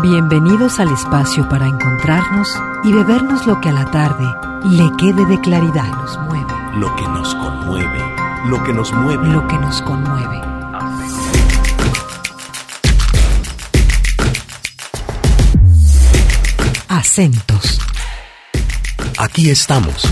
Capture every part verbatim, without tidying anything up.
Bienvenidos al espacio para encontrarnos y bebernos lo que a la tarde le quede de claridad. Nos mueve. Lo que nos conmueve. Lo que nos mueve. Lo que nos conmueve. Acentos. Aquí estamos.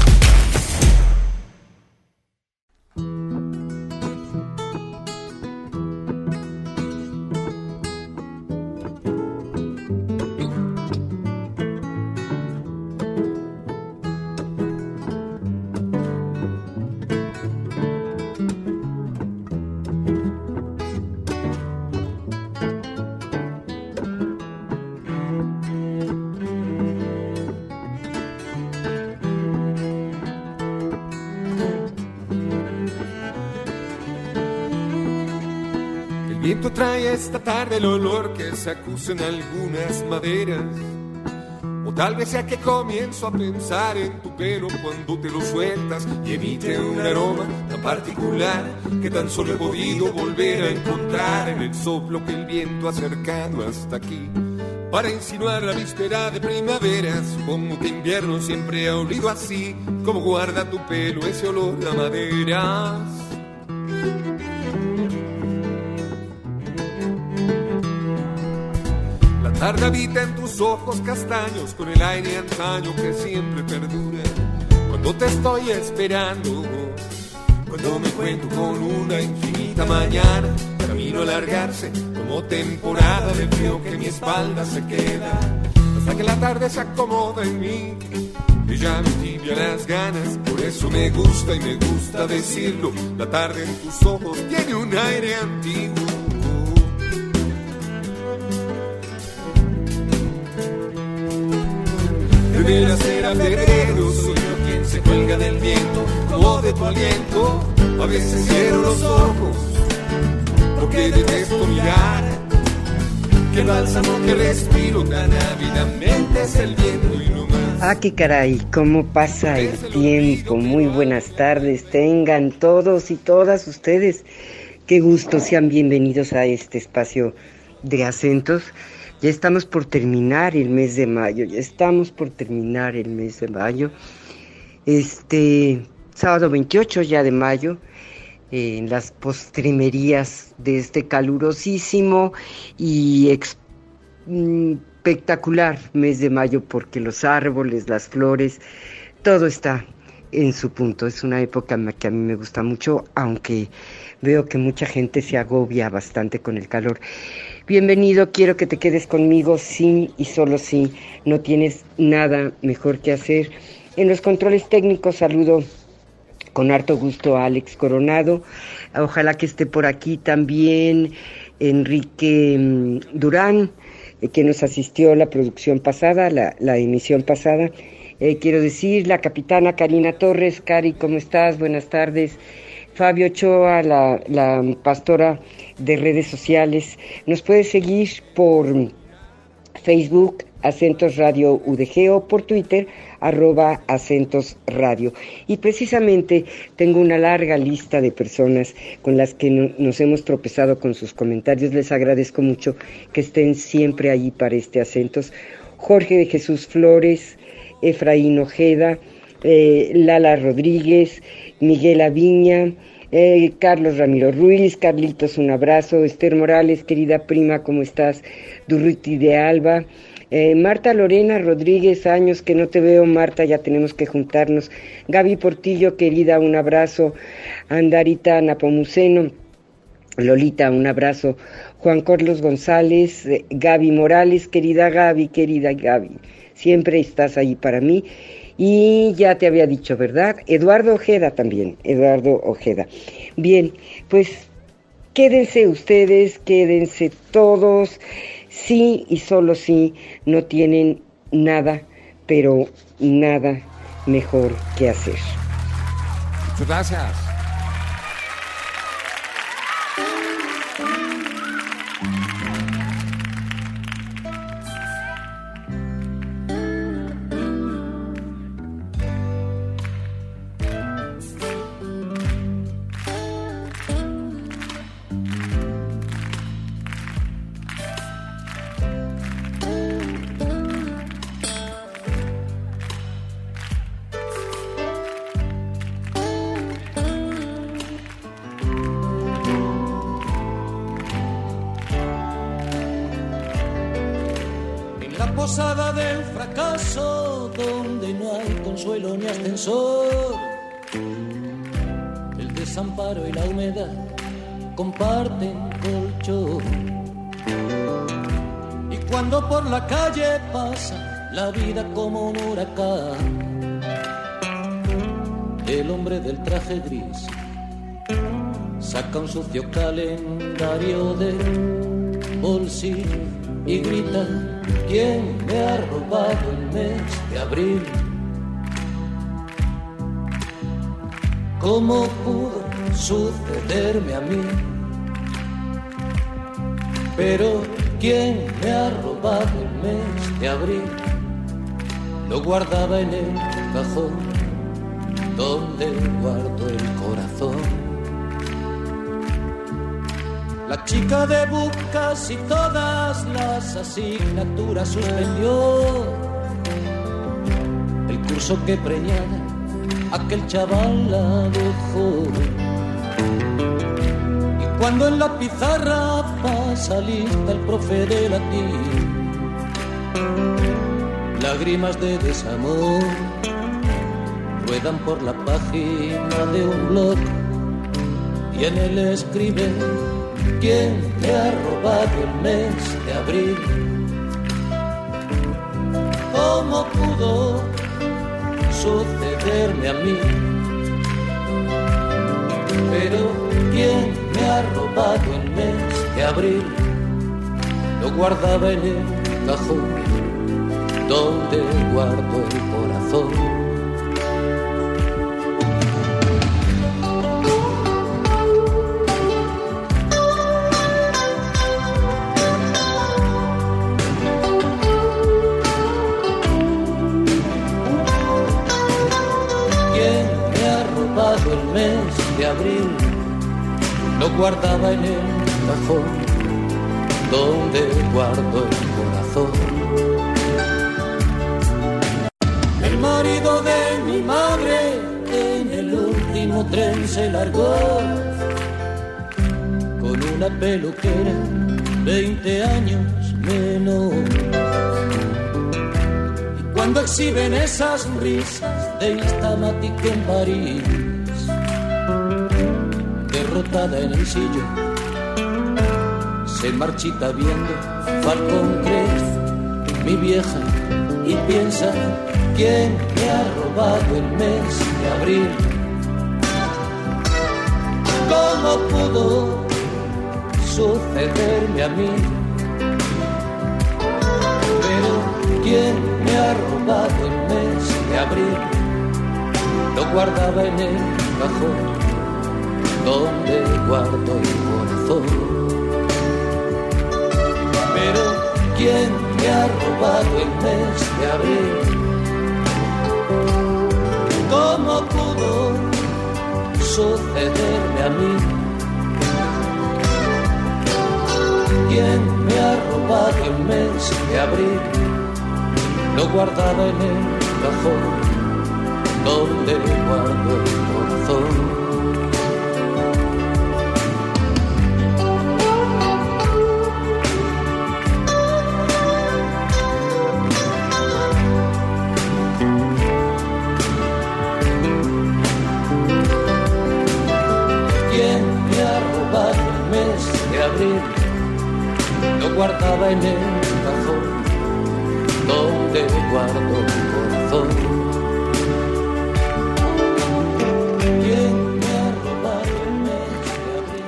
El viento trae esta tarde el olor que se acusa en algunas maderas. O tal vez sea que comienzo a pensar en tu pelo cuando te lo sueltas y emite un aroma tan particular que tan solo he podido volver a encontrar en el soplo que el viento ha acercado hasta aquí. Para insinuar la víspera de primavera, supongo que invierno siempre ha olido así, como guarda tu pelo ese olor a maderas. La tarde habita en tus ojos castaños con el aire antaño que siempre perdura. Cuando te estoy esperando, cuando me cuento con una infinita mañana, camino a alargarse como temporada de frío que mi espalda se queda, hasta que la tarde se acomoda en mí y ya me tibia las ganas. Por eso me gusta y me gusta decirlo, la tarde en tus ojos tiene un aire antiguo. De la cera febrero soy yo quien se cuelga del viento, como de tu aliento. A veces cierro los ojos porque detesto mirar, que el bálsamo que respiro tan ávidamente es el viento y no más. Ah, qué caray, cómo pasa el tiempo. Muy buenas tardes tengan todos y todas ustedes. Qué gusto, sean bienvenidos a este espacio de acentos. Ya estamos por terminar el mes de mayo, ya estamos por terminar el mes de mayo. Este sábado veintiocho ya de mayo, eh, en las postrimerías de este calurosísimo y ex, mm, espectacular mes de mayo, porque los árboles, las flores, todo está en su punto. Es una época que a mí me gusta mucho, aunque veo que mucha gente se agobia bastante con el calor. Bienvenido, quiero que te quedes conmigo, sí y solo sí, no tienes nada mejor que hacer. En los controles técnicos saludo con harto gusto a Alex Coronado, ojalá que esté por aquí también Enrique Durán, eh, que nos asistió a la producción pasada, la, la emisión pasada. Eh, quiero decir, la capitana Karina Torres. Cari, ¿cómo estás? Buenas tardes. Fabio Ochoa, la, la pastora de redes sociales. Nos puede seguir por Facebook, Acentos Radio U D G, o por Twitter, arroba Acentos Radio. Y precisamente tengo una larga lista de personas con las que no, nos hemos tropezado con sus comentarios. Les agradezco mucho que estén siempre ahí para este Acentos. Jorge de Jesús Flores, Efraín Ojeda, eh, Lala Rodríguez, Miguel Aviña, eh, Carlos Ramiro Ruiz, Carlitos, un abrazo, Esther Morales, querida prima, ¿cómo estás? Durruti de Alba, eh, Marta Lorena Rodríguez, años que no te veo, Marta, ya tenemos que juntarnos. Gaby Portillo, querida, un abrazo. Andarita Napomuceno, Lolita, un abrazo. Juan Carlos González, eh, Gaby Morales, querida Gaby, querida Gaby, siempre estás ahí para mí. Y ya te había dicho, ¿verdad? Eduardo Ojeda también, Eduardo Ojeda. Bien, pues quédense ustedes, quédense todos. Sí y solo sí, no tienen nada, pero nada mejor que hacer. Muchas gracias. la posada del fracaso, donde no hay consuelo ni ascensor. El desamparo y la humedad comparten colchón. Y cuando por la calle pasa la vida como un huracán, el hombre del traje gris saca un sucio calendario de bolsillo y grita: ¿quién me ha robado el mes de abril? ¿Cómo pudo sucederme a mí? Pero ¿quién me ha robado el mes de abril? Lo guardaba en el cajón donde guardo el corazón. La chica de casi todas las asignaturas suspendió. El curso que preñada aquel chaval la dejó. Y cuando en la pizarra pasa lista el profe de latín, lágrimas de desamor ruedan por la página de un blog y en él escribe: ¿quién me ha robado el mes de abril? ¿Cómo pudo sucederme a mí? Pero ¿quién me ha robado el mes de abril? Lo guardaba en el cajón donde guardo el corazón. El mes de abril lo guardaba en el cajón donde guardo el corazón. El marido de mi madre en el último tren se largó con una peluquera veinte años menos. Y cuando exhiben esas risas de Instamatic en París, derrotada en el sillón, se marchita viendo Falcon Crest, mi vieja, y piensa: ¿quién me ha robado el mes de abril? ¿Cómo pudo sucederme a mí? Pero ¿quién me ha robado el mes de abril? Lo guardaba en el cajón donde guardo el corazón. Pero ¿quién me ha robado el mes de abril? ¿Cómo pudo sucederme a mí? ¿Quién me ha robado el mes de abril? Lo guardaba en el cajón donde guardo el corazón. Lo guardaba en el cajón donde guardo el corazón. ¿Quién me ha robado el mes de abril?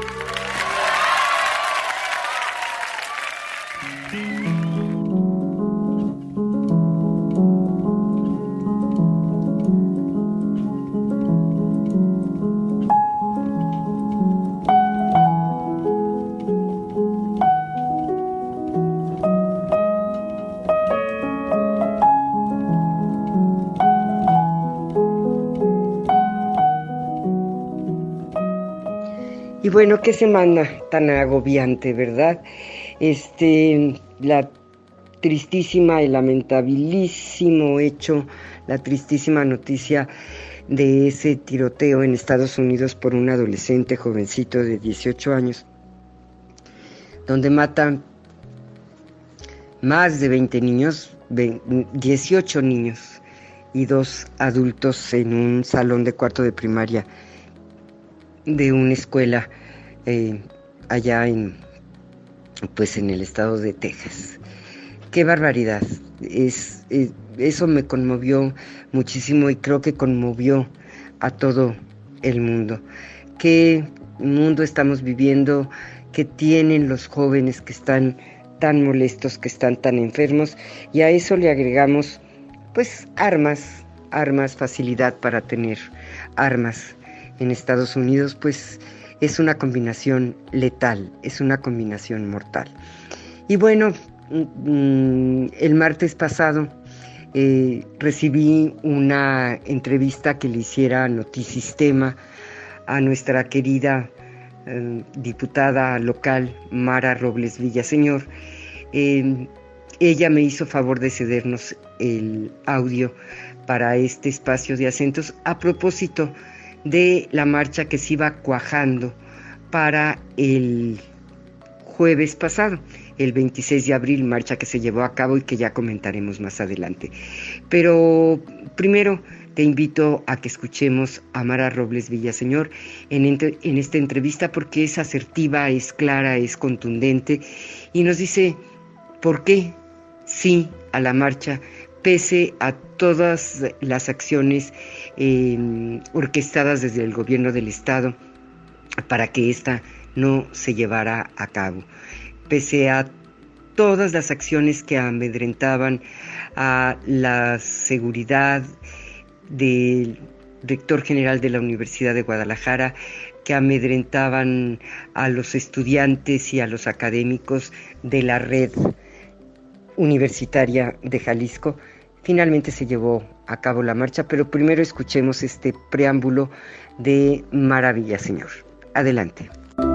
Y bueno, qué semana tan agobiante, ¿verdad? Este, la tristísima y lamentabilísimo hecho, la tristísima noticia de ese tiroteo en Estados Unidos por un adolescente jovencito de dieciocho años, donde matan más de veinte niños, dieciocho niños y dos adultos en un salón de cuarto de primaria de una escuela eh, allá en, pues en el estado de Texas. ¡Qué barbaridad! Es, es, eso me conmovió muchísimo y creo que conmovió a todo el mundo. ¿Qué mundo estamos viviendo? ¿Qué tienen los jóvenes que están tan molestos, que están tan enfermos? Y a eso le agregamos, pues, armas, armas, facilidad para tener armas en Estados Unidos, pues es una combinación letal, es una combinación mortal. Y bueno, el martes pasado eh, recibí una entrevista que le hiciera a Notisistema a nuestra querida eh, diputada local Mara Robles Villaseñor. Eh, ella me hizo favor de cedernos el audio para este espacio de acentos a propósito de la marcha que se iba cuajando para el jueves pasado, el veintiséis de abril, marcha que se llevó a cabo y que ya comentaremos más adelante. Pero primero te invito a que escuchemos a Mara Robles Villaseñor en, entre, en esta entrevista, porque es asertiva, es clara, es contundente y nos dice por qué sí a la marcha, pese a todas las acciones eh, orquestadas desde el gobierno del estado para que ésta no se llevara a cabo, pese a todas las acciones que amedrentaban a la seguridad del rector general de la Universidad de Guadalajara, que amedrentaban a los estudiantes y a los académicos de la red universitaria de Jalisco. Finalmente se llevó a cabo la marcha, pero primero escuchemos este preámbulo de Mara Villaseñor. Adelante.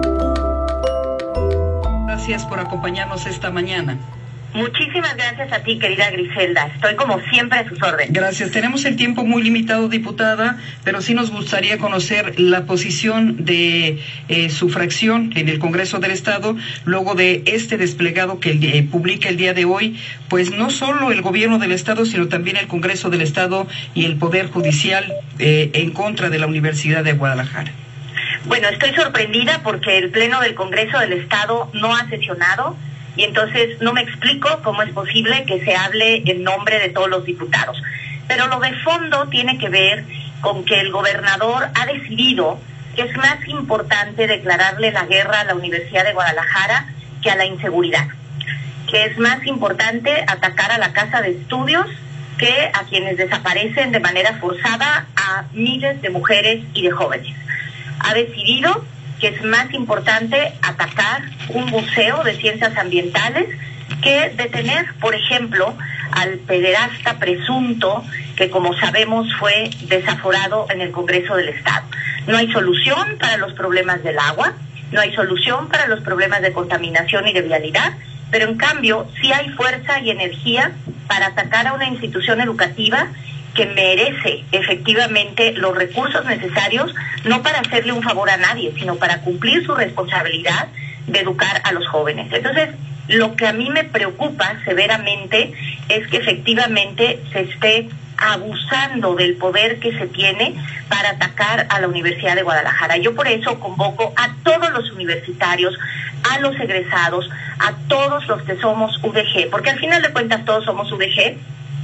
Gracias por acompañarnos esta mañana. Muchísimas gracias a ti, querida Griselda. Estoy como siempre a sus órdenes. Gracias. Tenemos el tiempo muy limitado, diputada, pero sí nos gustaría conocer la posición de eh, su fracción en el Congreso del Estado luego de este desplegado que eh, publica el día de hoy, pues no solo el gobierno del Estado, sino también el Congreso del Estado y el Poder Judicial eh, en contra de la Universidad de Guadalajara. Bueno, estoy sorprendida porque el Pleno del Congreso del Estado no ha sesionado y entonces no me explico cómo es posible que se hable en nombre de todos los diputados. Pero lo de fondo tiene que ver con que el gobernador ha decidido que es más importante declararle la guerra a la Universidad de Guadalajara que a la inseguridad, que es más importante atacar a la Casa de Estudios que a quienes desaparecen de manera forzada a miles de mujeres y de jóvenes. Ha decidido que es más importante atacar un museo de ciencias ambientales que detener, por ejemplo, al pederasta presunto que, como sabemos, fue desaforado en el Congreso del Estado. No hay solución para los problemas del agua, no hay solución para los problemas de contaminación y de vialidad, pero en cambio sí hay fuerza y energía para atacar a una institución educativa que merece efectivamente los recursos necesarios, no para hacerle un favor a nadie, sino para cumplir su responsabilidad de educar a los jóvenes. Entonces, lo que a mí me preocupa severamente es que efectivamente se esté abusando del poder que se tiene para atacar a la Universidad de Guadalajara. Yo por eso convoco a todos los universitarios, a los egresados, a todos los que somos U D G, porque al final de cuentas todos somos U D G,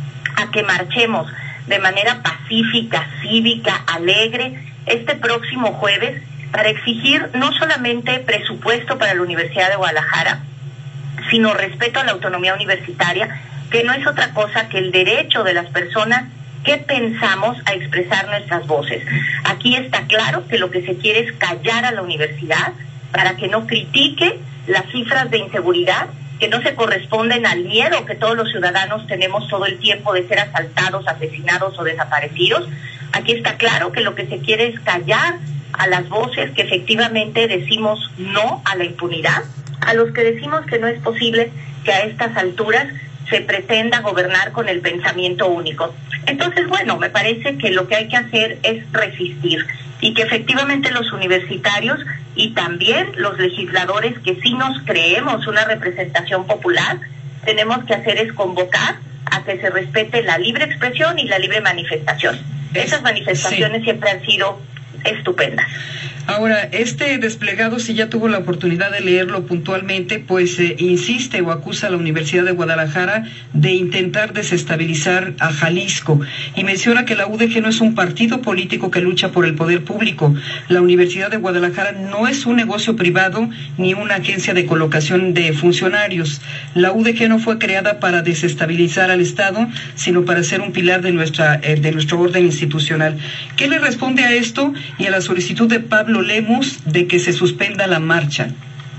a que marchemos de manera pacífica, cívica, alegre, este próximo jueves, para exigir no solamente presupuesto para la Universidad de Guadalajara, sino respeto a la autonomía universitaria, que no es otra cosa que el derecho de las personas que pensamos a expresar nuestras voces. Aquí está claro que lo que se quiere es callar a la universidad para que no critique las cifras de inseguridad que no se corresponden al miedo que todos los ciudadanos tenemos todo el tiempo de ser asaltados, asesinados o desaparecidos. Aquí está claro que lo que se quiere es callar a las voces que efectivamente decimos no a la impunidad, a los que decimos que no es posible que a estas alturas se pretenda gobernar con el pensamiento único. Entonces, bueno, me parece que lo que hay que hacer es resistir y que efectivamente los universitarios y también los legisladores que sí nos creemos una representación popular, tenemos que hacer es convocar a que se respete la libre expresión y la libre manifestación. Esas manifestaciones sí. siempre han sido estupendas. Ahora, este desplegado, si ya tuvo la oportunidad de leerlo puntualmente, pues eh, insiste o acusa a la Universidad de Guadalajara de intentar desestabilizar a Jalisco y menciona que la U D G no es un partido político que lucha por el poder público. La Universidad de Guadalajara no es un negocio privado ni una agencia de colocación de funcionarios. La U D G no fue creada para desestabilizar al Estado, sino para ser un pilar de nuestra eh, de nuestro orden institucional. ¿Qué le responde a esto y a la solicitud de Pablo Lemus de que se suspenda la marcha?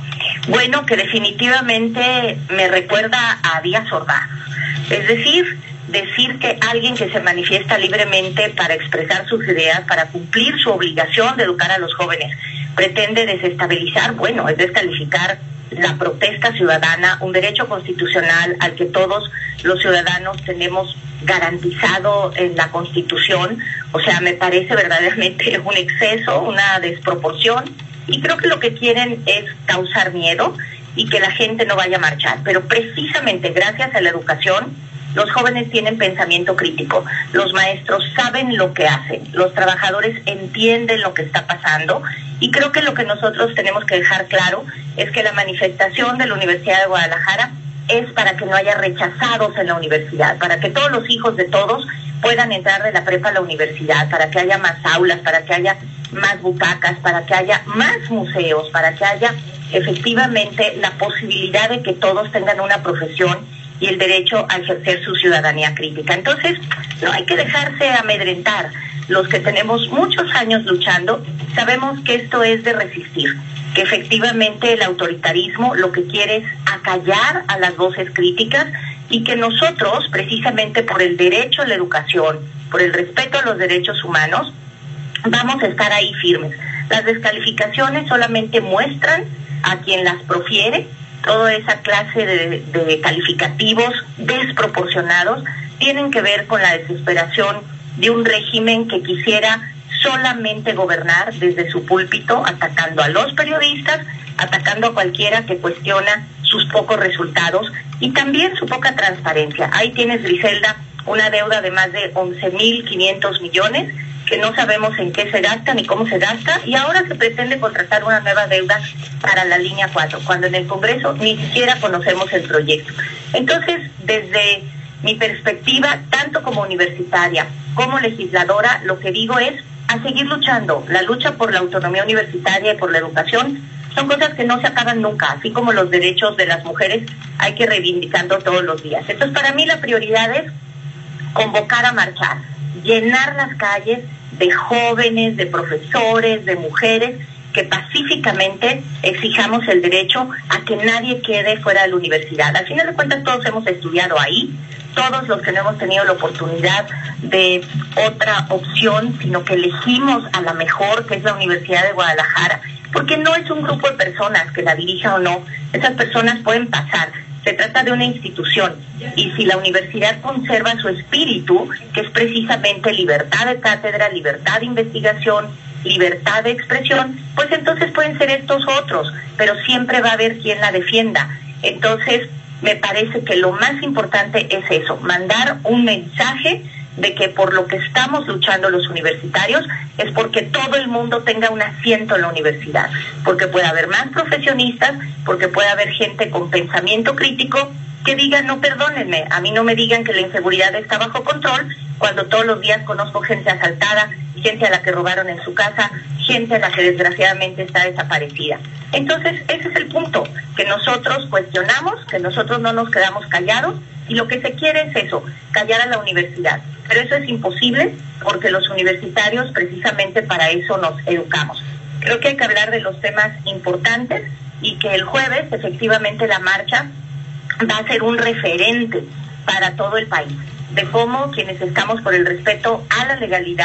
Bueno, que definitivamente me recuerda a Díaz Ordaz. Es decir, decir que alguien que se manifiesta libremente para expresar sus ideas, para cumplir su obligación de educar a los jóvenes, pretende desestabilizar, bueno, es descalificar la protesta ciudadana, un derecho constitucional al que todos los ciudadanos tenemos garantizado en la Constitución. O sea, me parece verdaderamente un exceso, una desproporción, y creo que lo que quieren es causar miedo y que la gente no vaya a marchar. Pero precisamente gracias a la educación, los jóvenes tienen pensamiento crítico, los maestros saben lo que hacen, los trabajadores entienden lo que está pasando, y creo que lo que nosotros tenemos que dejar claro es que la manifestación de la Universidad de Guadalajara es para que no haya rechazados en la universidad, para que todos los hijos de todos puedan entrar de la prepa a la universidad, para que haya más aulas, para que haya más butacas, para que haya más museos, para que haya efectivamente la posibilidad de que todos tengan una profesión y el derecho a ejercer su ciudadanía crítica. Entonces, no hay que dejarse amedrentar. Los que tenemos muchos años luchando, sabemos que esto es de resistir, que efectivamente el autoritarismo lo que quiere es acallar a las voces críticas, y que nosotros, precisamente por el derecho a la educación, por el respeto a los derechos humanos, vamos a estar ahí firmes. Las descalificaciones solamente muestran a quien las profiere. Toda esa clase de, de calificativos desproporcionados tienen que ver con la desesperación de un régimen que quisiera solamente gobernar desde su púlpito, atacando a los periodistas, atacando a cualquiera que cuestiona sus pocos resultados y también su poca transparencia. Ahí tienes, Griselda, una deuda de más de once mil quinientos millones que no sabemos en qué se gasta ni cómo se gasta, y ahora se pretende contratar una nueva deuda para la línea cuatro, cuando en el Congreso ni siquiera conocemos el proyecto. Entonces, desde mi perspectiva, tanto como universitaria como legisladora, lo que digo es a seguir luchando. La lucha por la autonomía universitaria y por la educación son cosas que no se acaban nunca, así como los derechos de las mujeres hay que reivindicarlos todos los días. Entonces, para mí la prioridad es convocar a marchar, llenar las calles de jóvenes, de profesores, de mujeres, que pacíficamente exijamos el derecho a que nadie quede fuera de la universidad. Al final de cuentas, todos hemos estudiado ahí, todos los que no hemos tenido la oportunidad de otra opción, sino que elegimos a la mejor, que es la Universidad de Guadalajara, porque no es un grupo de personas que la dirija o no, esas personas pueden pasar. Se trata de una institución, y si la universidad conserva su espíritu, que es precisamente libertad de cátedra, libertad de investigación, libertad de expresión, pues entonces pueden ser estos otros, pero siempre va a haber quien la defienda. Entonces, me parece que lo más importante es eso, mandar un mensaje de que por lo que estamos luchando los universitarios es porque todo el mundo tenga un asiento en la universidad, porque puede haber más profesionistas, porque puede haber gente con pensamiento crítico que diga, no, perdónenme, a mí no me digan que la inseguridad está bajo control, cuando todos los días conozco gente asaltada, gente a la que robaron en su casa, gente a la que desgraciadamente está desaparecida. Entonces, ese es el punto, que nosotros cuestionamos, que nosotros no nos quedamos callados, y lo que se quiere es eso, callar a la universidad. Pero eso es imposible, porque los universitarios precisamente para eso nos educamos. Creo que hay que hablar de los temas importantes, y que el jueves efectivamente la marcha va a ser un referente para todo el país, de cómo quienes estamos por el respeto a la legalidad,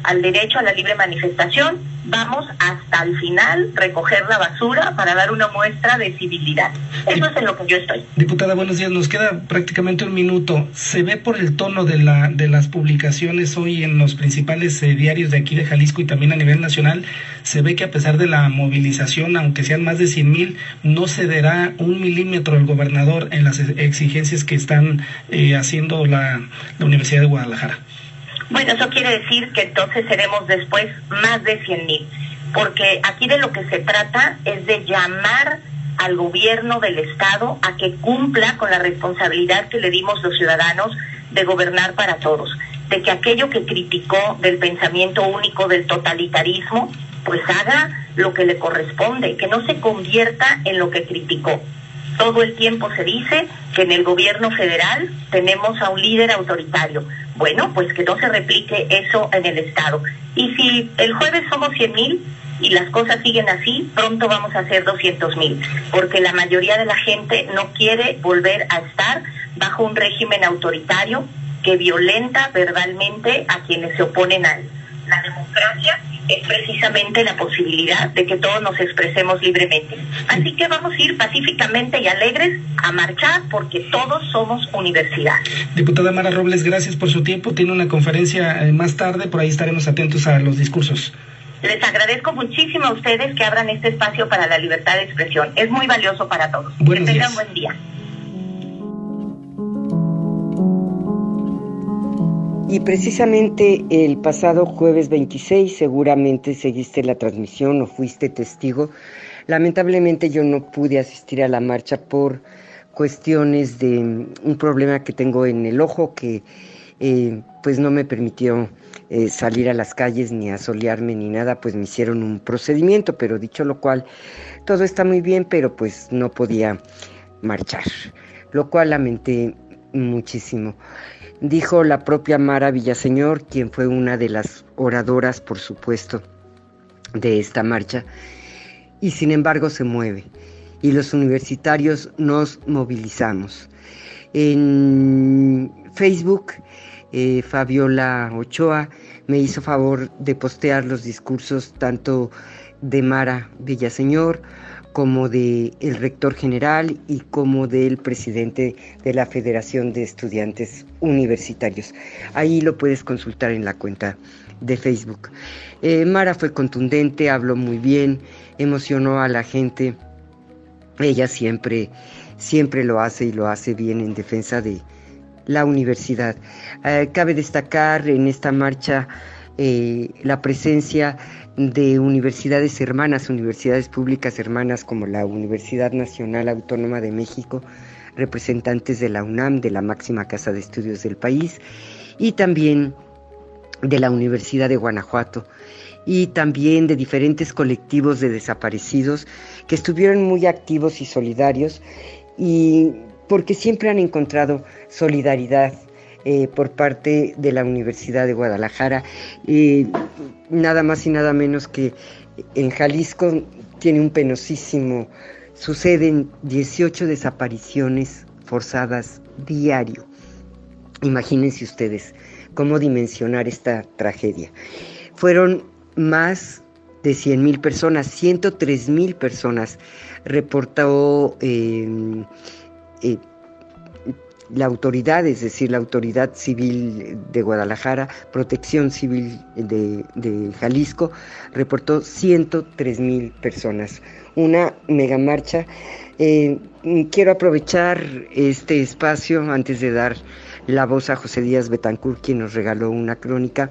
al derecho a la libre manifestación, vamos hasta el final recoger la basura para dar una muestra de civilidad. Eso es en lo que yo estoy. Diputada, buenos días. Nos queda prácticamente un minuto. Se ve por el tono de la de las publicaciones hoy en los principales eh, diarios de aquí de Jalisco y también a nivel nacional, se ve que a pesar de la movilización, aunque sean más de cien mil, no cederá un milímetro el gobernador en las exigencias que están eh, haciendo la, la Universidad de Guadalajara. Bueno, eso quiere decir que entonces seremos después más de cien mil, porque aquí de lo que se trata es de llamar al gobierno del Estado a que cumpla con la responsabilidad que le dimos los ciudadanos de gobernar para todos, de que aquello que criticó del pensamiento único del totalitarismo, pues haga lo que le corresponde, que no se convierta en lo que criticó. Todo el tiempo se dice que en el gobierno federal tenemos a un líder autoritario. Bueno, pues que no se replique eso en el Estado. Y si el jueves somos cien mil y las cosas siguen así, pronto vamos a ser doscientos mil, porque la mayoría de la gente no quiere volver a estar bajo un régimen autoritario que violenta verbalmente a quienes se oponen a él. La democracia es precisamente la posibilidad de que todos nos expresemos libremente. Así que vamos a ir pacíficamente y alegres a marchar porque todos somos universidad. Diputada Mara Robles, gracias por su tiempo. Tiene una conferencia eh, más tarde, por ahí estaremos atentos a los discursos. Les agradezco muchísimo a ustedes que abran este espacio para la libertad de expresión. Es muy valioso para todos. Buenos que tengan días. Buen día. Y precisamente el pasado jueves veintiséis, seguramente seguiste la transmisión o fuiste testigo. Lamentablemente yo no pude asistir a la marcha por cuestiones de un problema que tengo en el ojo que eh, pues no me permitió eh, salir a las calles ni asolearme ni nada, pues me hicieron un procedimiento, pero dicho lo cual, todo está muy bien, pero pues no podía marchar, lo cual lamenté muchísimo. Dijo la propia Mara Villaseñor, quien fue una de las oradoras, por supuesto, de esta marcha, y sin embargo se mueve, y los universitarios nos movilizamos. En Facebook, eh, Fabiola Ochoa me hizo favor de postear los discursos tanto de Mara Villaseñor, como de el rector general y como del presidente de la Federación de Estudiantes Universitarios. Ahí lo puedes consultar en la cuenta de Facebook. Eh, Mara fue contundente, habló muy bien, emocionó a la gente. Ella siempre, siempre lo hace y lo hace bien en defensa de la universidad. Eh, cabe destacar en esta marcha eh, la presencia de universidades hermanas, universidades públicas hermanas como la Universidad Nacional Autónoma de México, representantes de la UNAM, de la máxima casa de estudios del país, y también de la Universidad de Guanajuato, y también de diferentes colectivos de desaparecidos que estuvieron muy activos y solidarios, y porque siempre han encontrado solidaridad Eh, por parte de la Universidad de Guadalajara, eh, nada más y nada menos que en Jalisco tiene un penosísimo, suceden dieciocho desapariciones forzadas diario. Imagínense ustedes cómo dimensionar esta tragedia. Fueron más de cien mil personas, ciento tres mil personas, reportó eh, eh, la autoridad, es decir, la Autoridad Civil de Guadalajara, Protección Civil de, de Jalisco, reportó ciento tres mil personas. Una megamarcha. Eh, quiero aprovechar este espacio antes de dar la voz a José Díaz Betancourt, quien nos regaló una crónica,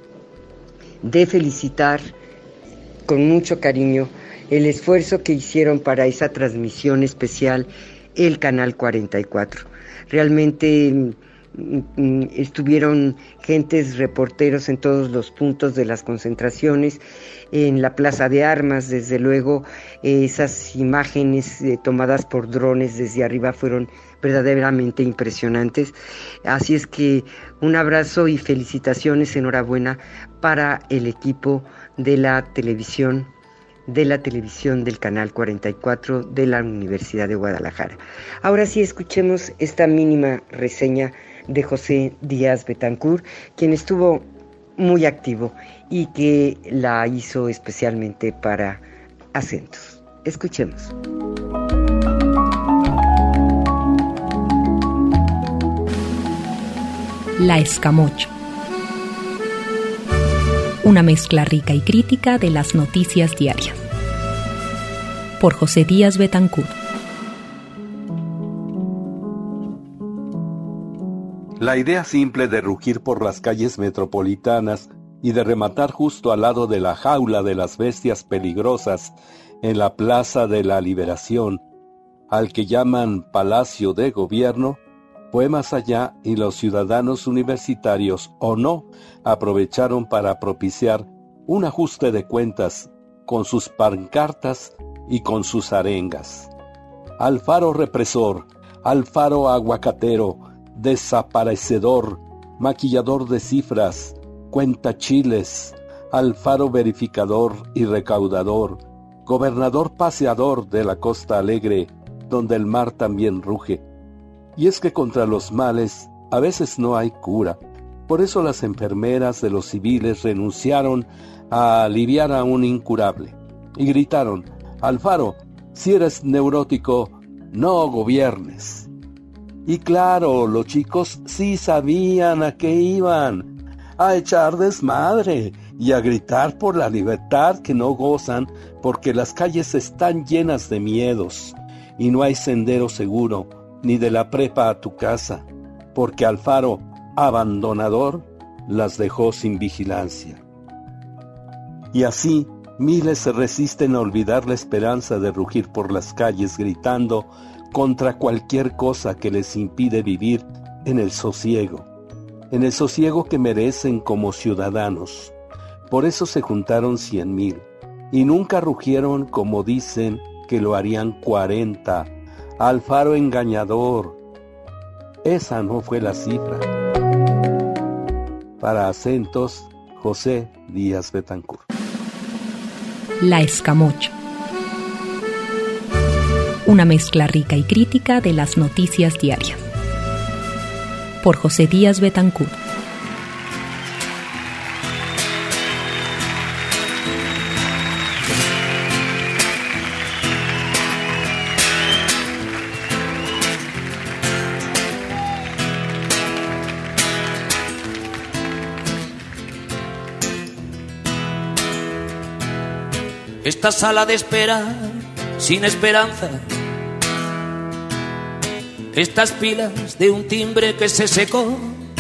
de felicitar con mucho cariño el esfuerzo que hicieron para esa transmisión especial el Canal cuarenta y cuatro. Realmente mm, estuvieron gentes, reporteros en todos los puntos de las concentraciones, en la Plaza de Armas, desde luego, eh, esas imágenes eh, tomadas por drones desde arriba fueron verdaderamente impresionantes. Así es que un abrazo y felicitaciones, enhorabuena para el equipo de la televisión de la televisión del Canal cuarenta y cuatro de la Universidad de Guadalajara. Ahora sí, escuchemos esta mínima reseña de José Díaz Betancourt, quien estuvo muy activo y que la hizo especialmente para Acentos. Escuchemos. La Escamocha. Una mezcla rica y crítica de las noticias diarias. Por José Díaz Betancourt. La idea simple de rugir por las calles metropolitanas y de rematar justo al lado de la jaula de las bestias peligrosas en la Plaza de la Liberación, al que llaman Palacio de Gobierno, fue más allá y los ciudadanos universitarios o no aprovecharon para propiciar un ajuste de cuentas con sus pancartas y con sus arengas. Alfaro represor, Alfaro aguacatero, desaparecedor, maquillador de cifras, cuenta chiles, Alfaro verificador y recaudador, gobernador paseador de la Costa Alegre, donde el mar también ruge. Y es que contra los males a veces no hay cura. Por eso las enfermeras de los civiles renunciaron a aliviar a un incurable. Y gritaron: Alfaro, si eres neurótico, no gobiernes. Y claro, los chicos sí sabían a qué iban: a echar desmadre y a gritar por la libertad que no gozan, porque las calles están llenas de miedos y no hay sendero seguro, ni de la prepa a tu casa, porque Alfaro, abandonador, las dejó sin vigilancia. Y así, miles se resisten a olvidar la esperanza de rugir por las calles gritando contra cualquier cosa que les impide vivir en el sosiego, en el sosiego que merecen como ciudadanos. Por eso se juntaron cien mil, y nunca rugieron como dicen que lo harían cuarenta. Alfaro engañador. Esa no fue la cifra. Para Acentos, José Díaz Betancourt. La Escamocha. Una mezcla rica y crítica de las noticias diarias. Por José Díaz Betancourt. Esta sala de espera sin esperanza, estas pilas de un timbre que se secó,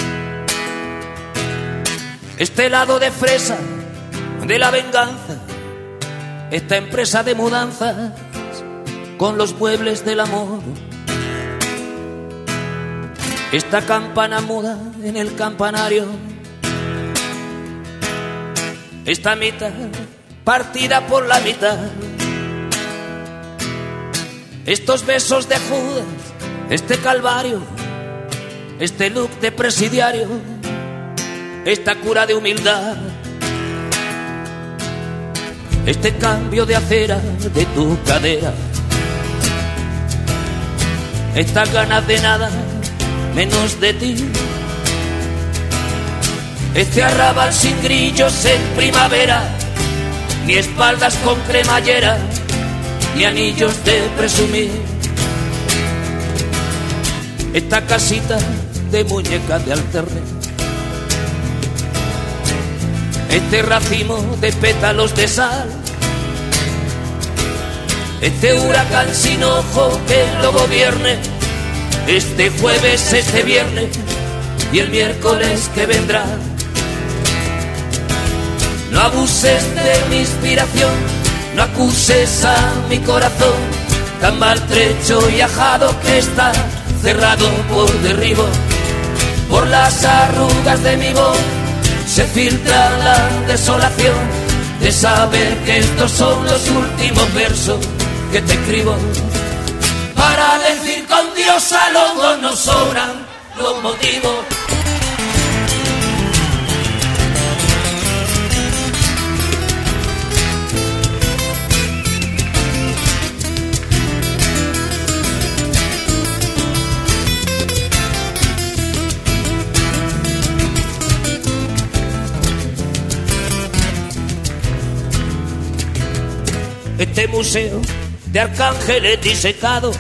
este helado de fresa de la venganza, esta empresa de mudanzas con los muebles del amor, esta campana muda en el campanario, esta mitad partida por la mitad, estos besos de Judas, este calvario, este look de presidiario, esta cura de humildad, este cambio de acera de tu cadera, estas ganas de nada menos de ti, este arrabal sin grillos en primavera, ni espaldas con cremallera, ni anillos de presumir. Esta casita de muñeca de alterne, este racimo de pétalos de sal, este huracán sin ojo que lo gobierne, este jueves, este viernes y el miércoles que vendrá. No abuses de mi inspiración, no acuses a mi corazón, tan maltrecho y ajado que está cerrado por derribo. Por las arrugas de mi voz se filtra la desolación de saber que estos son los últimos versos que te escribo. Para decir con Dios a los dos nos sobran los motivos. este museo de arcángeles disecados,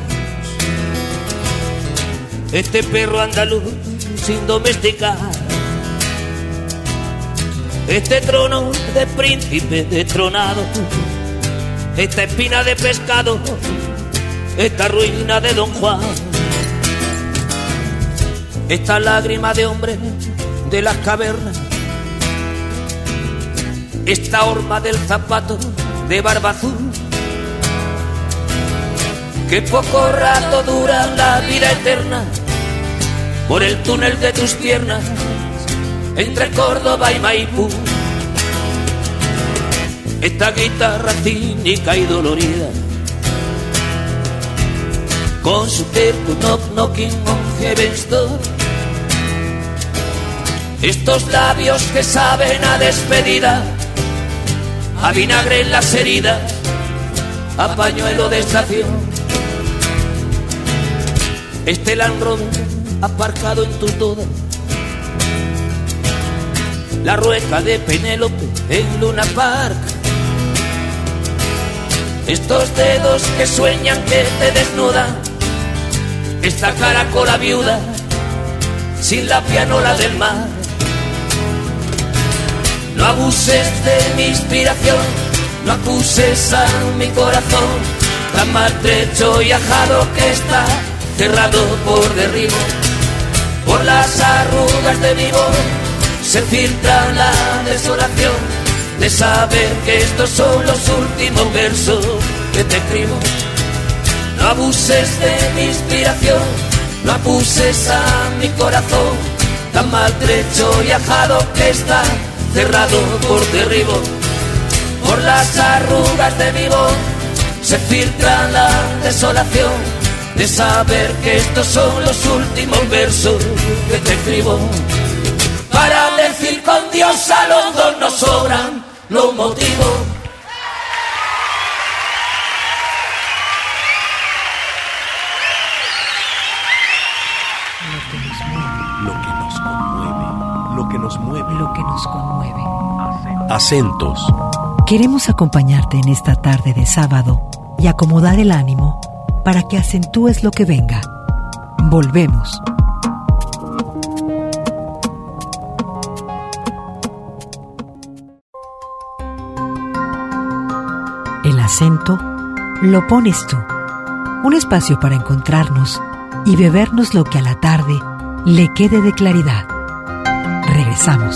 este perro andaluz sin domesticar, este trono de príncipe destronado, esta espina de pescado, esta ruina de Don Juan, esta lágrima de hombre de las cavernas, esta horma del zapato de barba azul, que poco rato dura la vida eterna, por el túnel de tus piernas, entre Córdoba y Maipú. Esta guitarra cínica y dolorida, con su tempo knock knocking on heaven's door, estos labios que saben a despedida, a vinagre en las heridas, a pañuelo de estación. Este Land Rover aparcado en tu toda, la rueca de Penélope en Luna Park, estos dedos que sueñan que te desnudan, esta caracola viuda sin la pianola del mar. No abuses de mi inspiración, no acuses a mi corazón, tan maltrecho y ajado que está, cerrado por derribo. Por las arrugas de mi voz se filtra la desolación de saber que estos son los últimos versos que te escribo. No abuses de mi inspiración, no abuses a mi corazón, tan maltrecho y ajado que está, cerrado por derribo. Por las arrugas de mi voz se filtra la desolación de saber que estos son los últimos versos que te escribo. Para decir con Dios a los dos nos sobran los motivos. Lo que nos conmueve, lo que nos mueve, Lo que nos conmueve. acentos. Queremos acompañarte en esta tarde de sábado y acomodar el ánimo para que acentúes lo que venga. Volvemos. El acento lo pones tú. Un espacio para encontrarnos y bebernos lo que a la tarde le quede de claridad. Regresamos.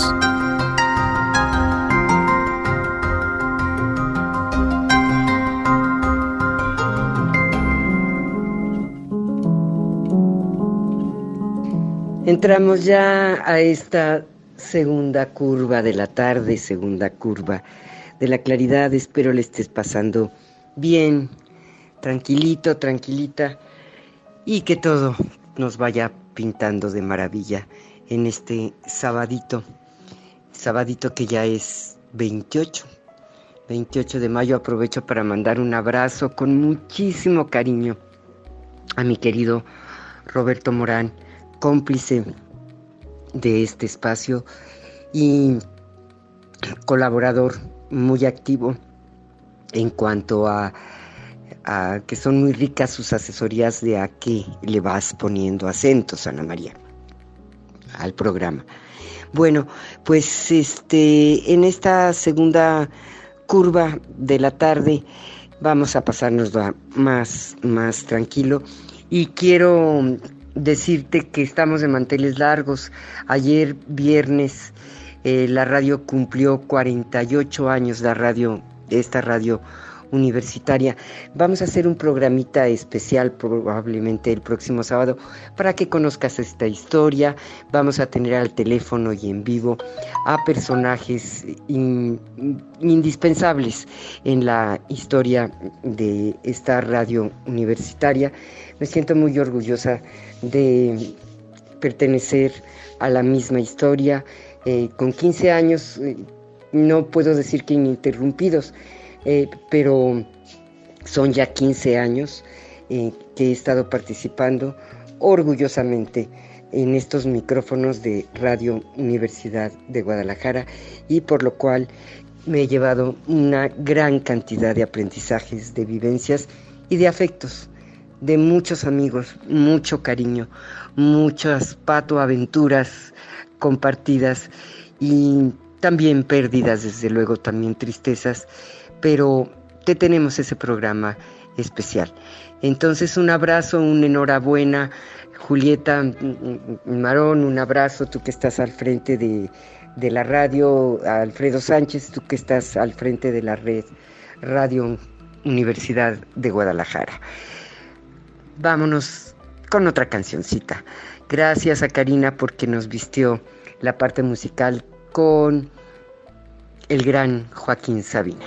Entramos ya a esta segunda curva de la tarde, segunda curva de la claridad. Espero le estés pasando bien, tranquilito, tranquilita, y que todo nos vaya pintando de maravilla en este sabadito, sabadito que ya es veintiocho, veintiocho de mayo. Aprovecho para mandar un abrazo con muchísimo cariño a mi querido Roberto Morán, cómplice de este espacio y colaborador muy activo en cuanto a, a que son muy ricas sus asesorías de a qué le vas poniendo acentos, Ana María, al programa. Bueno, pues este en esta segunda curva de la tarde vamos a pasarnos más, más tranquilo, y quiero decirte que estamos de manteles largos. Ayer viernes eh, la radio cumplió cuarenta y ocho años, la radio, esta radio universitaria. Vamos a hacer un programita especial probablemente el próximo sábado para que conozcas esta historia. Vamos a tener al teléfono y en vivo a personajes in, indispensables en la historia de esta radio universitaria. Me siento muy orgullosa de pertenecer a la misma historia. Eh, con quince años, eh, no puedo decir que ininterrumpidos, eh, pero son ya quince años eh, que he estado participando orgullosamente en estos micrófonos de Radio Universidad de Guadalajara, y por lo cual me he llevado una gran cantidad de aprendizajes, de vivencias y de afectos, de muchos amigos, mucho cariño, muchas patoaventuras compartidas y también pérdidas, desde luego, también tristezas, pero te tenemos ese programa especial. Entonces, un abrazo, una enhorabuena, Julieta Marón, un abrazo, tú que estás al frente de, de la radio, Alfredo Sánchez, tú que estás al frente de la red Radio Universidad de Guadalajara. Vámonos con otra cancioncita. Gracias a Karina porque nos vistió la parte musical con el gran Joaquín Sabina.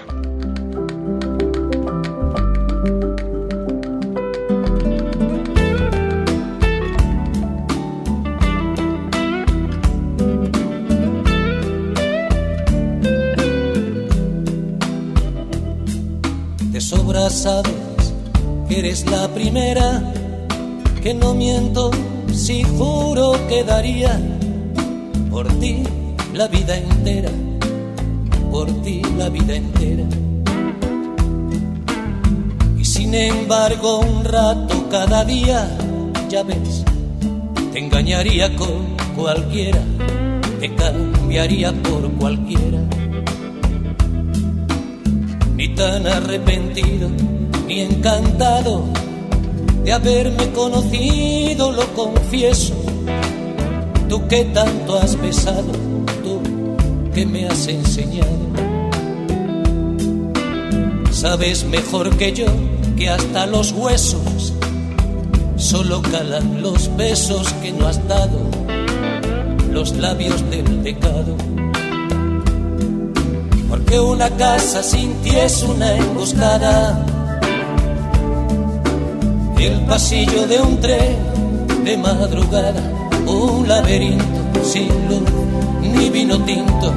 De sobra sabes que eres la primera, que no miento si juro que daría por ti la vida entera, por ti la vida entera. Y sin embargo un rato cada día, ya ves, te engañaría con cualquiera, te cambiaría por cualquiera. Ni tan arrepentido, ni encantado de haberme conocido, lo confieso. Tú que tanto has besado, tú que me has enseñado. Sabes mejor que yo que hasta los huesos solo calan los besos que no has dado, los labios del pecado. Porque una casa sin ti es una emboscada, el pasillo de un tren de madrugada, un laberinto sin luz ni vino tinto,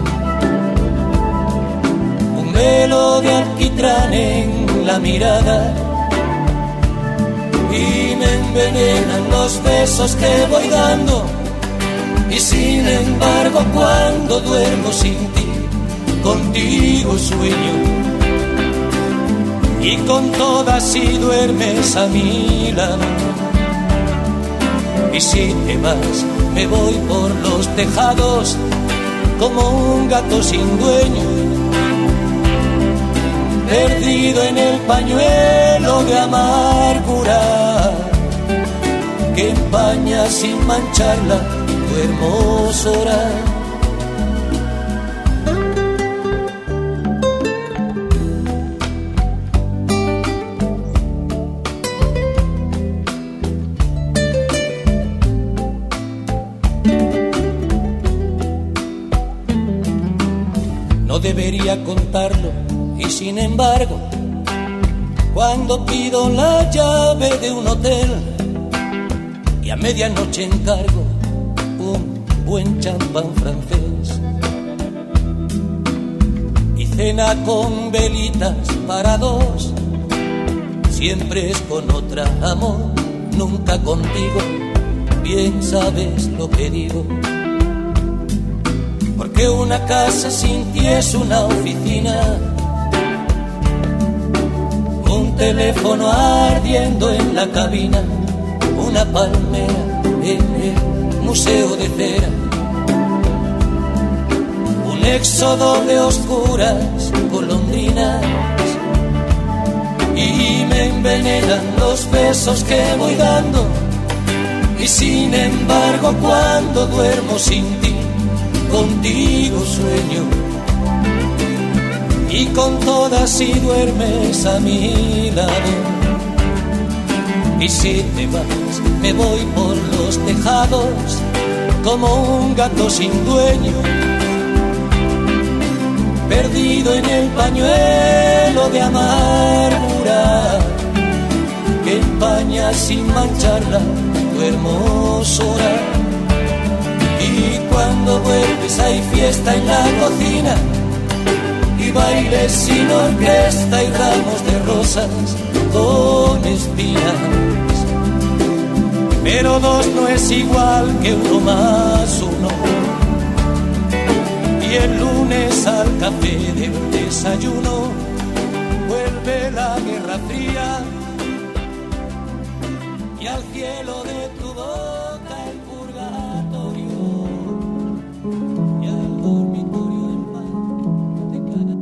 un velo de alquitrán en la mirada, y me envenenan los besos que voy dando. Y sin embargo cuando duermo sin ti, contigo sueño, y con todas si duermes a mi lado. Y si te vas, me voy por los tejados como un gato sin dueño, perdido en el pañuelo de amargura que empaña sin mancharla tu hermosura. Debería contarlo y sin embargo cuando pido la llave de un hotel y a medianoche encargo un buen champán francés y cena con velitas para dos, siempre es con otra, amor, nunca contigo, bien sabes lo que digo. Porque una casa sin ti es una oficina, un teléfono ardiendo en la cabina, una palmera en el museo de cera, un éxodo de oscuras golondrinas, y me envenenan los besos que voy dando. Y sin embargo cuando duermo sin ti, contigo sueño, y con todas si duermes a mi lado. Y si te vas, me voy por los tejados como un gato sin dueño, perdido en el pañuelo de amargura que empaña sin mancharla tu hermosura. Y cuando vuelves hay fiesta en la cocina, y bailes sin orquesta y ramos de rosas con espinas. Pero dos no es igual que uno más uno, Y el lunes al café del desayuno vuelve la Guerra Fría y al cielo de tu boca el purgatorio y al dormitorio en paz de cada...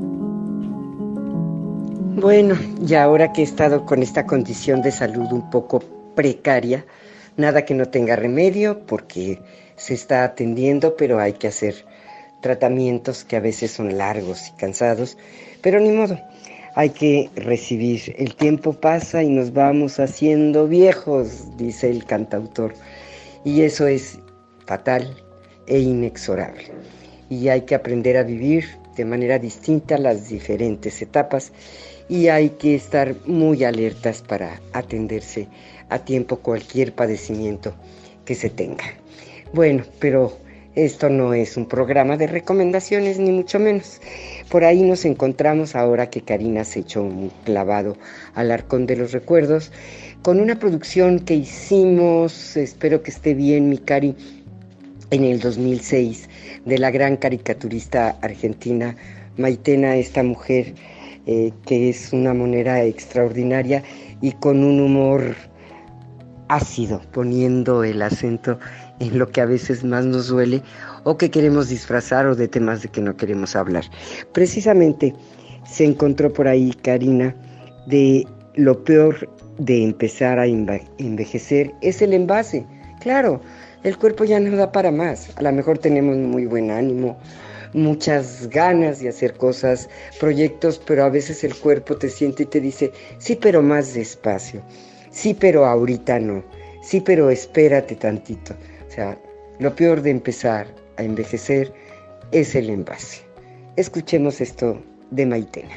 Bueno, y ahora que he estado con esta condición de salud un poco precaria, nada que no tenga remedio porque se está atendiendo, pero hay que hacer tratamientos que a veces son largos y cansados, pero ni modo, hay que recibir. El tiempo pasa y nos vamos haciendo viejos, dice el cantautor, y eso es fatal e inexorable. Y hay que aprender a vivir de manera distinta las diferentes etapas y hay que estar muy alertas para atenderse a tiempo cualquier padecimiento que se tenga. Bueno, pero esto no es un programa de recomendaciones, ni mucho menos. Por ahí nos encontramos ahora que Karina se echó un clavado al Arcón de los Recuerdos, con una producción que hicimos, espero que esté bien, mi Cari, en el dos mil seis, de la gran caricaturista argentina Maitena, esta mujer eh, que es una monera extraordinaria y con un humor ácido, poniendo el acento en lo que a veces más nos duele o que queremos disfrazar o de temas de que no queremos hablar. Precisamente se encontró por ahí, Karina, de lo peor de empezar a envejecer es el envase. Claro, el cuerpo ya no da para más. A lo mejor tenemos muy buen ánimo, muchas ganas de hacer cosas, proyectos, pero a veces el cuerpo te siente y te dice, sí, pero más despacio, sí, pero ahorita no, sí, pero espérate tantito. O sea, lo peor de empezar a envejecer es el envase. Escuchemos esto de Maitena.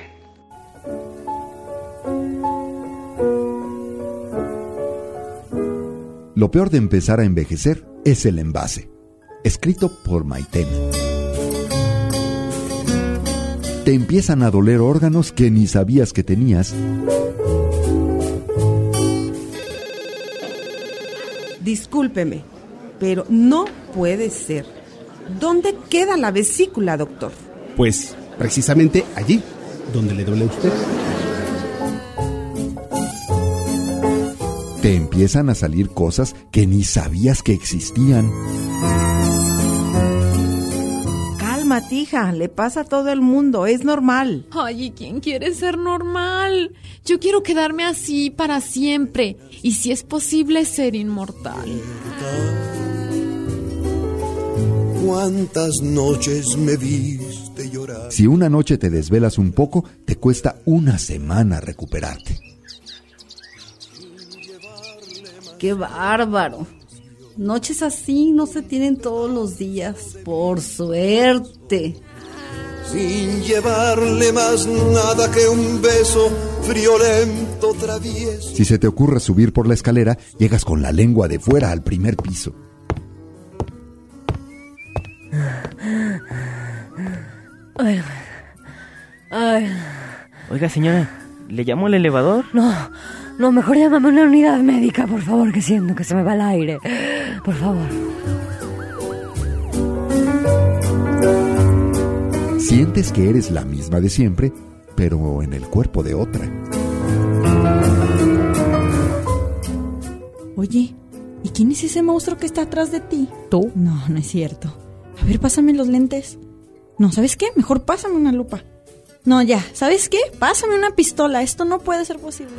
Lo peor de empezar a envejecer es el envase. Escrito por Maitena. Te empiezan a doler órganos que ni sabías que tenías. Discúlpeme, pero no puede ser. ¿Dónde queda la vesícula, doctor? Pues, precisamente allí, donde le duele a usted. Te empiezan a salir cosas que ni sabías que existían. Calma, tija, le pasa a todo el mundo, es normal. Ay, ¿y quién quiere ser normal? Yo quiero quedarme así para siempre. Y si es posible, ser inmortal. ¿Cuántas noches me viste llorar? Si una noche te desvelas un poco, te cuesta una semana recuperarte. ¡Qué bárbaro! Noches así no se tienen todos los días, por suerte. Sin llevarle más nada que un beso friolento, travieso. Si se te ocurre subir por la escalera, llegas con la lengua de fuera al primer piso. Ay, ay. Oiga, señora, ¿le llamo al elevador? No, no, mejor llámame a una unidad médica, por favor, que siento que se me va el aire. Por favor. Sientes que eres la misma de siempre, pero en el cuerpo de otra. Oye, ¿y quién es ese monstruo que está atrás de ti? ¿Tú? No, no es cierto. A ver, pásame los lentes. No, ¿sabes qué? Mejor pásame una lupa. No, ya, ¿sabes qué? Pásame una pistola. Esto no puede ser posible.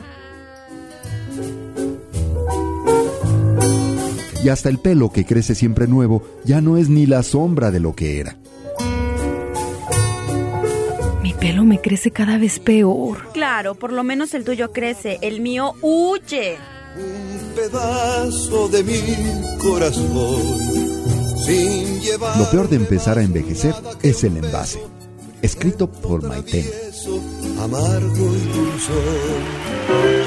Y hasta el pelo, que crece siempre nuevo, ya no es ni la sombra de lo que era. Mi pelo me crece cada vez peor. Claro, por lo menos el tuyo crece. El mío huye. Un pedazo de mi corazón. Sin llevar Lo peor de empezar a envejecer es el envase. Escrito por Maitena. Amargo y dulzón.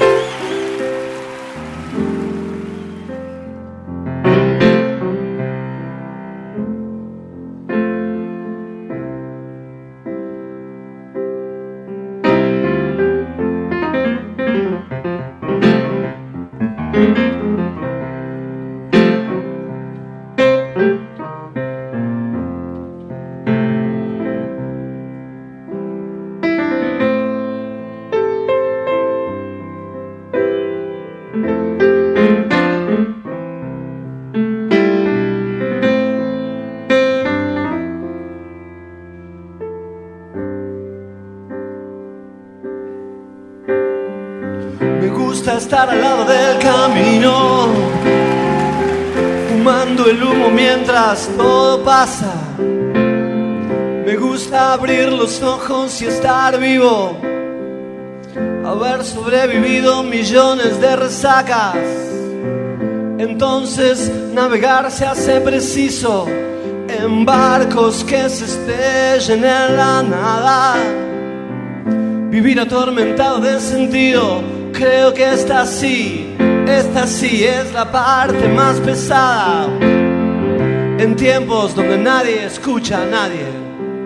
Me gusta estar al lado del camino, fumando el humo mientras todo pasa. Me gusta abrir los ojos y estar vivo, haber sobrevivido millones de resacas. Entonces navegar se hace preciso en barcos que se estrellen en la nada. Vivir atormentado de sentido, creo que esta sí, esta sí es la parte más pesada. En tiempos donde nadie escucha a nadie,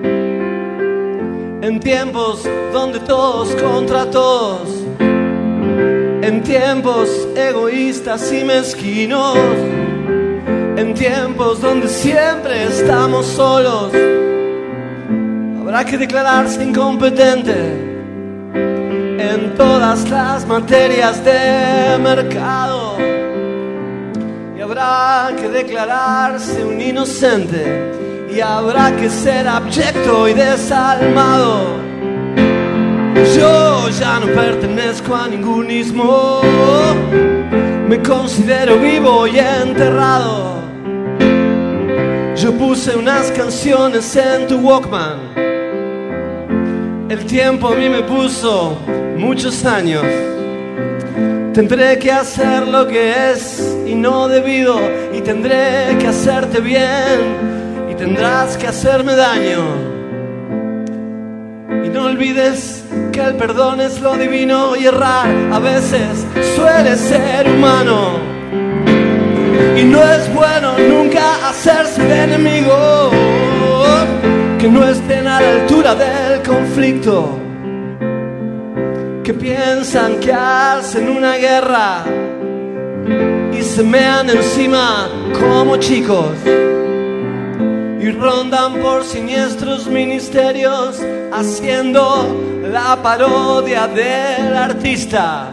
en tiempos donde todos contra todos, en tiempos egoístas y mezquinos, en tiempos donde siempre estamos solos, habrá que declararse incompetente en todas las materias de mercado, y habrá que declararse un inocente, y habrá que ser abyecto y desalmado. Yo ya no pertenezco a ningún ismo, me considero vivo y enterrado. Yo puse unas canciones en tu Walkman, el tiempo a mí me puso muchos años. Tendré que hacer lo que es y no debido, y tendré que hacerte bien y tendrás que hacerme daño. Y no olvides que el perdón es lo divino, y errar a veces suele ser humano. Y no es bueno nunca hacerse de enemigo que no estén a la altura del conflicto, que piensan que hacen una guerra y se mean encima como chicos, y rondan por siniestros ministerios haciendo la parodia del artista,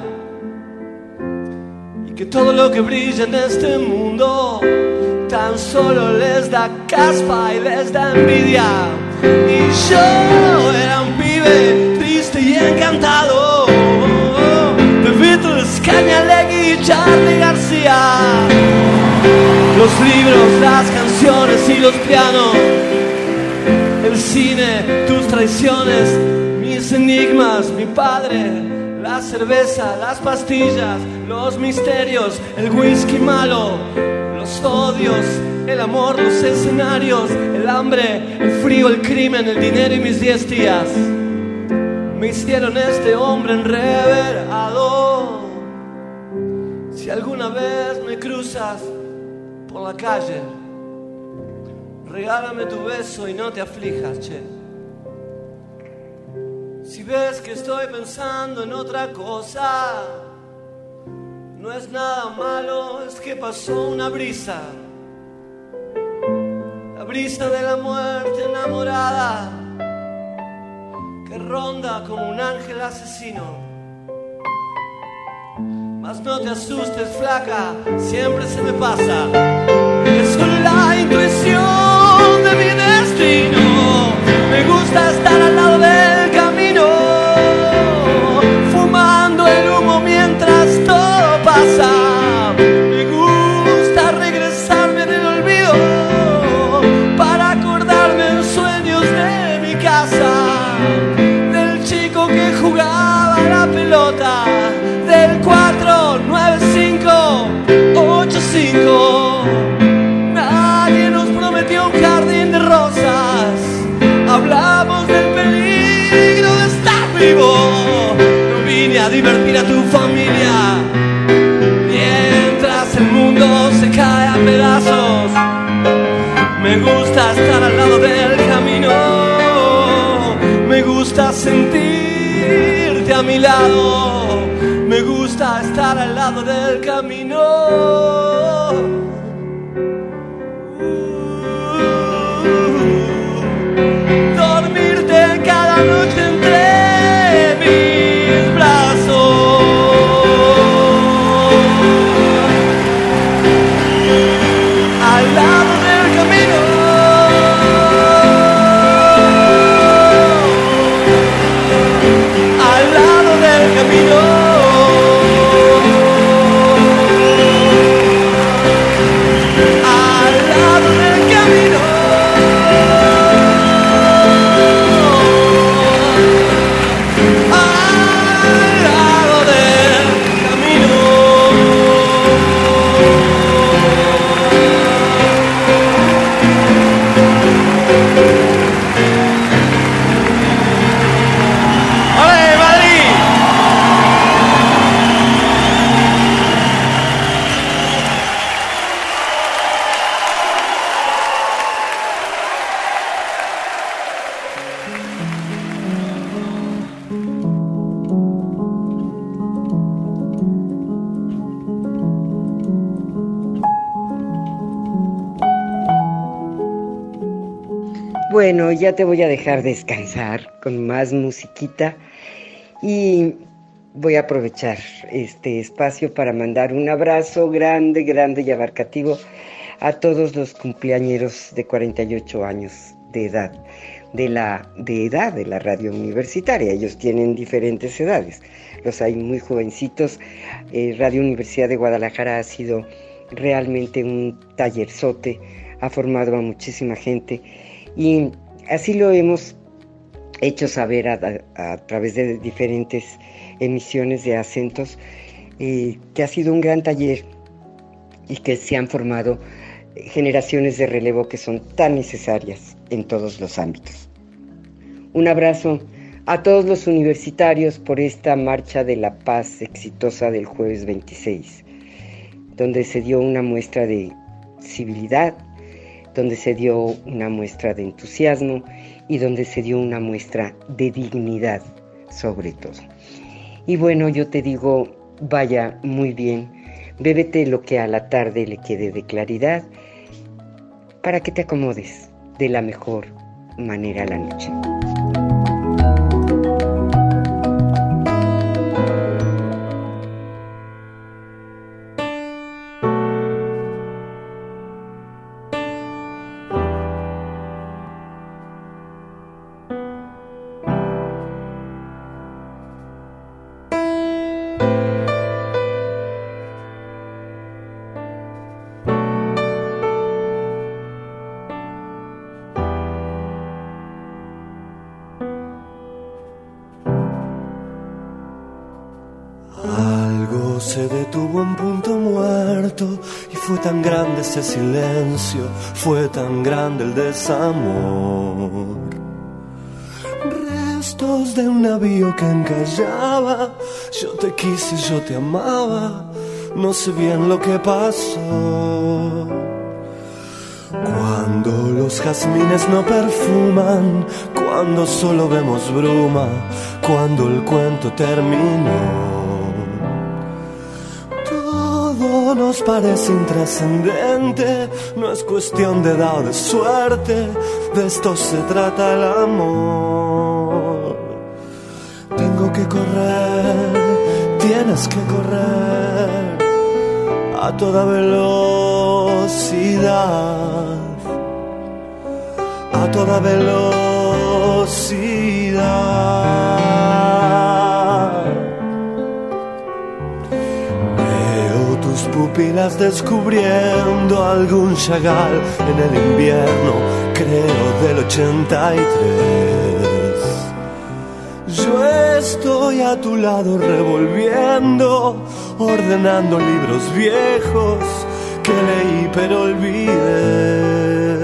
y que todo lo que brilla en este mundo tan solo les da caspa y les da envidia. Y yo era un pibe triste y encantado de Beatles, Cañalegui y Charly García. Los libros, las canciones y los pianos, el cine, tus traiciones, mis enigmas, mi padre, la cerveza, las pastillas, los misterios, el whisky malo, los odios, el amor, los escenarios, el hambre, el frío, el crimen, el dinero y mis diez tías me hicieron este hombre enreverado. Si alguna vez me cruzas por la calle, regálame tu beso y no te aflijas, che. Si ves que estoy pensando en otra cosa, no es nada malo, es que pasó una brisa, la brisa de la muerte enamorada, que ronda como un ángel asesino. Mas no te asustes, flaca, siempre se me pasa, es solo la intuición de mi destino. Me gusta estar al lado del camino, fumando el humo mientras todo pasa. Me gusta regresarme del olvido para acordarme en sueños de mi casa, del chico que jugaba a la pelota, del cuatro nueve cinco ocho cinco. Nadie nos prometió un jardín de rosas, hablamos del peligro de estar vivo. No vine a divertir a tu familia mientras el mundo se cae a pedazos. Me gusta estar al lado del camino, me gusta sentirte a mi lado, me gusta estar al lado del camino. Dormirte cada noche entre mis brazos, al lado del camino, al lado del camino. Bueno, ya te voy a dejar descansar con más musiquita y voy a aprovechar este espacio para mandar un abrazo grande, grande y abarcativo a todos los cumpleañeros de cuarenta y ocho años de edad, de la de edad de la radio universitaria. Ellos tienen diferentes edades, los hay muy jovencitos. eh, Radio Universidad de Guadalajara ha sido realmente un tallerzote, ha formado a muchísima gente y así lo hemos hecho saber a, a, a través de diferentes emisiones de acentos, eh, que ha sido un gran taller y que se han formado generaciones de relevo que son tan necesarias en todos los ámbitos. Un abrazo a todos los universitarios por esta marcha de la paz exitosa del jueves veintiséis, donde se dio una muestra de civilidad, donde se dio una muestra de entusiasmo y donde se dio una muestra de dignidad sobre todo. Y bueno, yo te digo, vaya muy bien, bébete lo que a la tarde le quede de claridad para que te acomodes de la mejor manera a la noche. Se detuvo en punto muerto y fue tan grande ese silencio, fue tan grande el desamor. Restos de un navío que encallaba, yo te quise, yo te amaba, no sé bien lo que pasó. Cuando los jazmines no perfuman, cuando solo vemos bruma, cuando el cuento terminó. Todo nos parece intrascendente, no es cuestión de edad o de suerte, de esto se trata el amor. Tengo que correr, tienes que correr a toda velocidad, a toda velocidad. Pupilas descubriendo algún Chagall en el invierno, creo del ochenta y tres. Yo estoy a tu lado revolviendo, ordenando libros viejos que leí pero olvidé.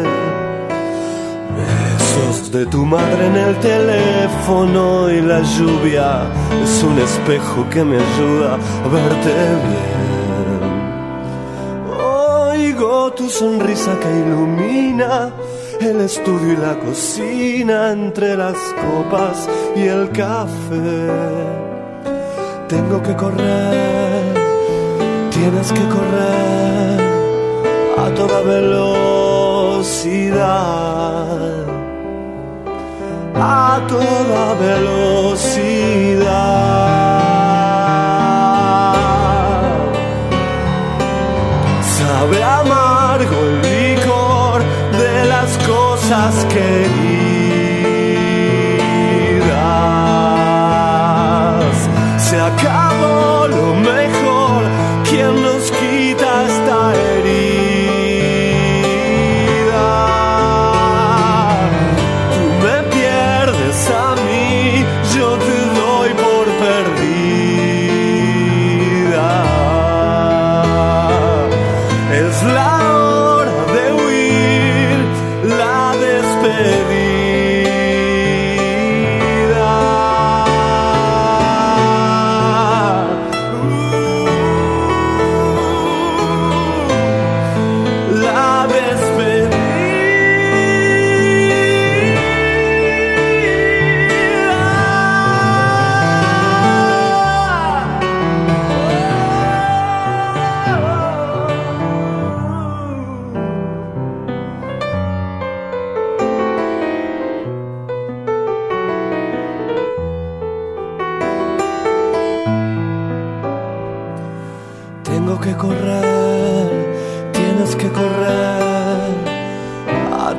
Besos de tu madre en el teléfono y la lluvia es un espejo que me ayuda a verte bien. Tu sonrisa que ilumina el estudio y la cocina, entre las copas y el café. Tengo que correr, tienes que correr a toda velocidad, a toda velocidad. Sabe amargo el licor de las cosas queridas. Se acabó lo mejor, ¿quién nos quita esta herida? Tú me pierdes a mí, yo te doy por perdida. Es la hora de huir, la despedida. Uh,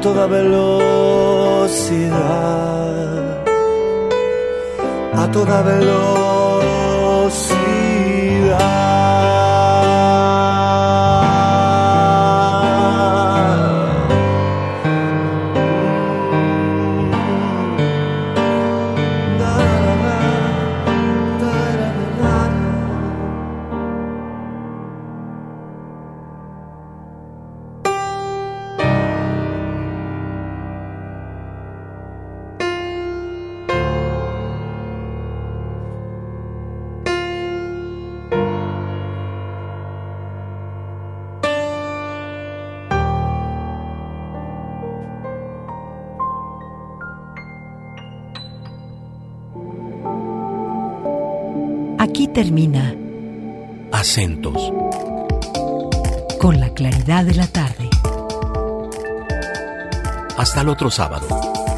toda velocidad, a toda velocidad. Aquí termina Acentos, con la claridad de la tarde. hasta el otro sábado.